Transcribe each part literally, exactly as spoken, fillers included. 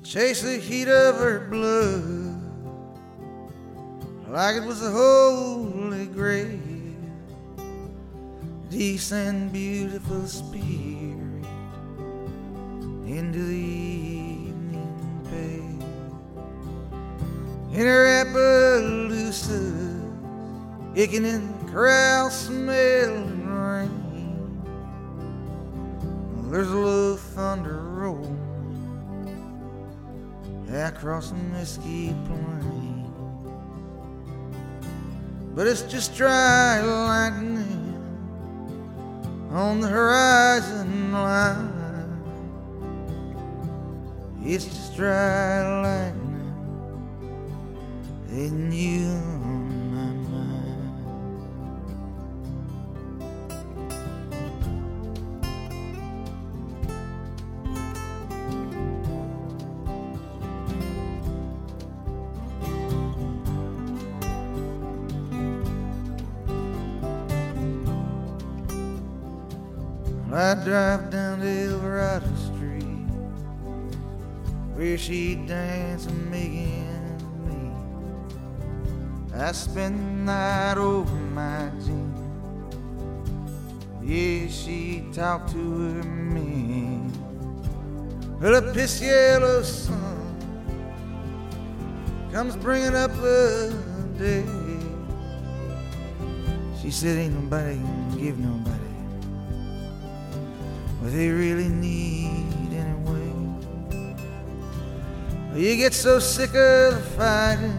chase the heat of her blood like it was a holy grail. Descend, beautiful spirit, into the evening pale. In her Appaloosa, aching in the corral, smelling rain. There's a low thunder rolling across the Mesquite Plain, but it's just dry lightning on the horizon line. It's just dry lightning and you on my mind. I drive down to Eldorado Street, where she dance and making me. I spend the night over my jeans. Yeah, she talked to her men. Well, a piss yellow sun comes bringing up a day. She said ain't nobody can give nobody what they really need anyway. You get so sick of the fighting,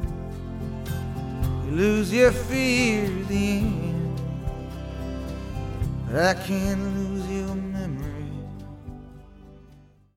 you lose your fear at the end. But I can't lose